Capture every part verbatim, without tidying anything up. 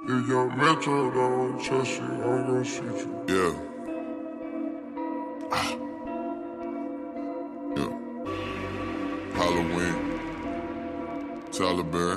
If your metro don't trust you, I'm gon' shoot you. Yeah. Ah. Yeah. Halloween. Taliban.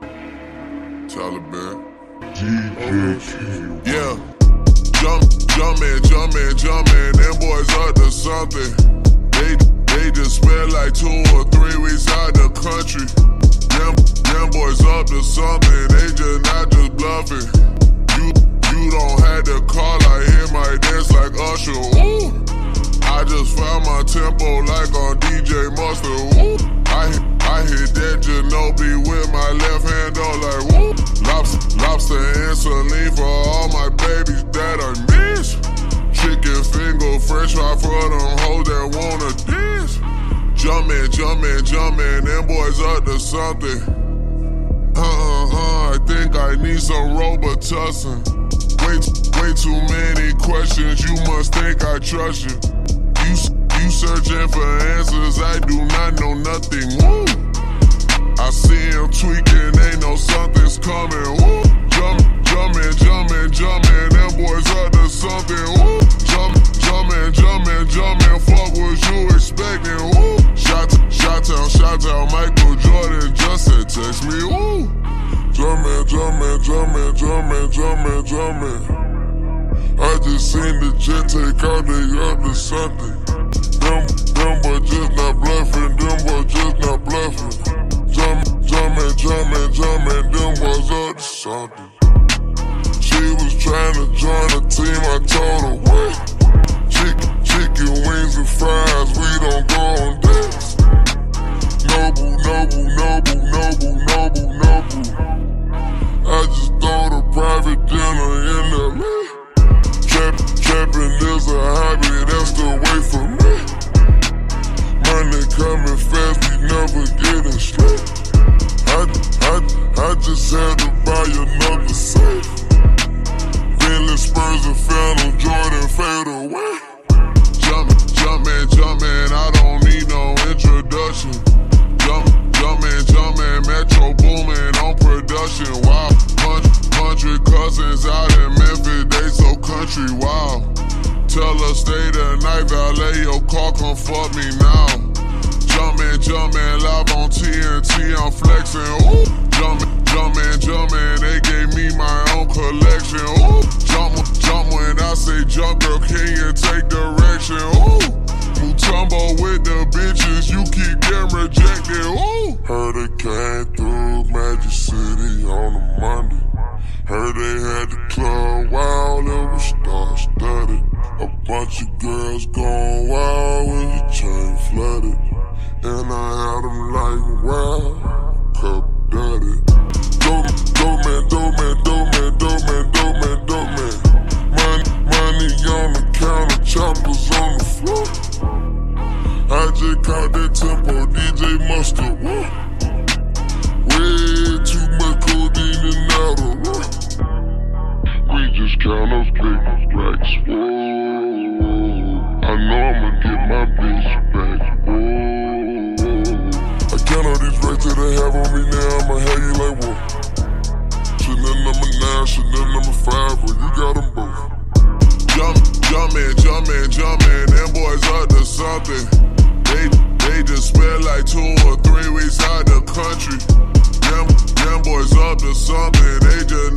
Taliban. G J Q. Yeah. Jump, jumpin', jumpin', jumpin'. Them boys up to something. They, they just spent like two or three weeks out the country. Them, them boys up to something. They just not just bluffing. You, you don't have to call. I hear my dance like Usher. Ooh. I just found my tempo like on D J Mustard. Ooh. I, I hit that Ginobili with my left hand on like woo. Lobster, lobster and saline for all my babies that I miss. Chicken finger, french fry for them hoes that wanna diss. Jumpin', jumpin', jumpin', them boys up to something. Uh-uh-uh, I think I need some Robitussin. Way, way too many questions, you must think I trust you. You, you searching for answers, I do not know nothing. Woo! I see him tweaking, they know something's coming. Woo! Jump, jumpin', jumpin', jumpin', them boys up to something. Woo! Jump, jumpin', jumpin', jumpin', fuck what you expecting. Woo! Shot, shot town, shot town, Michael Jordan just said text me. Woo! Jumpin', jumpin', jumpin', jumpin', jumpin', jumpin'. I just seen the jet take out, they up to something. Them, them boys just not bluffing, them boys just not bluffing. Jump, jumpin', jumpin', jumpin', them boys up to something. She was trying to join the team, I told her wait. Chicken, chicken wings and fries, we don't go on dates. Noble, noble, noble, noble, noble, noble. I just thought a private dinner in L A. Trap, trapping is a hobby, that's the way for me. Money coming fast, we never getting straight. I, I, I just had to buy another safe. Bentley Spurs and Phantom Jordan fade away. Jumpin', jumpin', jumpin', I don't need no introduction. Jump, jumpin', jumpin', Metro boomin' on production. Wow, hundred, hundred cousins out in Memphis, they so country, wow. Tell her stay the night, valet your car, come fuck me now. Jumpin', jumpin', live on T N T, I'm flexin', ooh. Jumpin', jumpin', jumpin', they gave me my own collection, ooh. Jump, jump when I say jump, girl, can you take direction, ooh. Mutombo with the bitches, you keep getting rejected, ooh. Heard they came through Magic City on a Monday. Heard they had the club wild, it was star-studded. A bunch of girls going wild when your chain flooded. And I had them like wild, cup dirty. Dope, dope man, dope man, dope man, dope man, dope man, dope man. Money, money on the counter, choppers on the floor. I just caught that tempo, D J Mustard, woo. Way too much codeine in Adderall. We just count those big racks, whoa. I know I'ma get my bitch back, whoa. I count all these racks that they have on me now, I'ma have you like whoa. Chanel number nine, Chanel number five, well you got them both. Jump, jumpin', jumpin', jumpin', them boys up to something. They, they just spent like two or three weeks out the country. Them, them boys up to something, they just